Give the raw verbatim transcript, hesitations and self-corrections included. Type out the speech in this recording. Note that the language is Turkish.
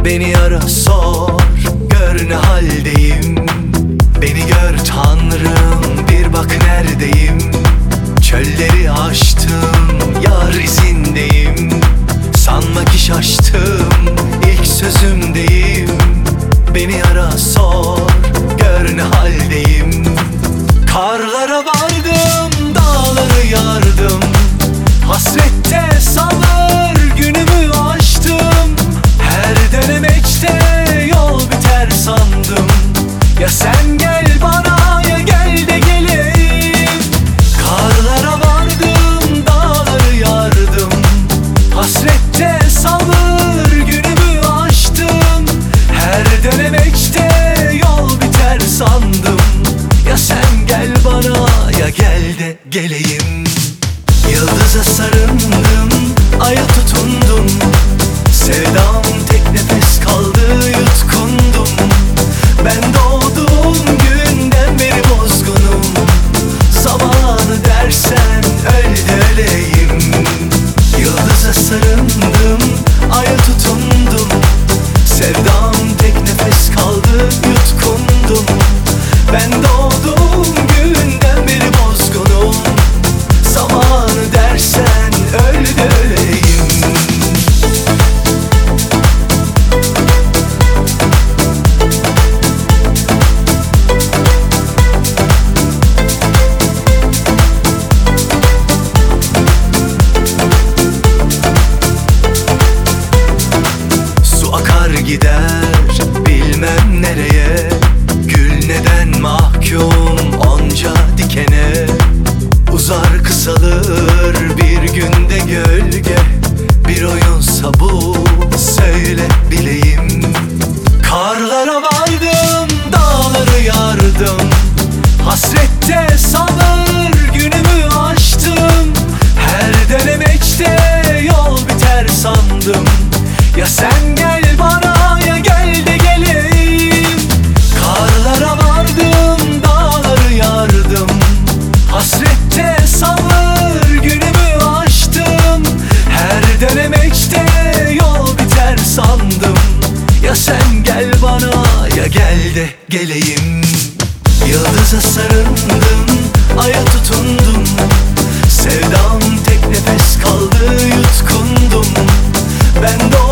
Beni ara sor, gör ne haldeyim. Beni gör Tanrım, bir bak neredeyim. Çölleri aştım, yar izindeyim. Sanma ki şaştım, ilk sözümdeyim. Beni ara sor, gör ne haldeyim. Karlara vardım, dağları yardım. Hasrette sabır günümü aştım. Her denemekte yol biter sandım. Ya sen gel bana, ya gel de geleyim. Karlara vardım, dağları yardım. Hasrette sabır günümü aştım. Her denemekte yol biter sandım. Ya sen gel bana, ya gel de geleyim. Yıldıza sarındım, aya tutundum. Sevdam tek nefes kaldı, yutkundum. Ben doğduğum günden beri bozgunum. Zamanı dersen öl de öleyim. Yıldıza sarındım, aya tutundum. Sevdam tek nefes kaldı, yutkundum. Ben doğduğum günden beri bozgunum. Zamanı dersen öl de öleyim. Su akar gider bilmem nereye. Gül neden mahkum onca dikene. Uzar kısalır bir günde gölge. Bir oyunsa bu, söyle bileyim. Karlara vardım, dağları yardım. Hasrette sabır günümü aştım. Her denemekte yol biter sandım. Ya sen gel bana, ya gel de geleyim. Karlara vardım, dağları yardım. Hasrette sabır günümü aştım. Her denemekte yol biter sandım. Ya sen gel bana, ya gel de geleyim. Yıldıza sarındım, aya tutundum. Sevdam tek nefes kaldı, yutkundum. Ben doğdum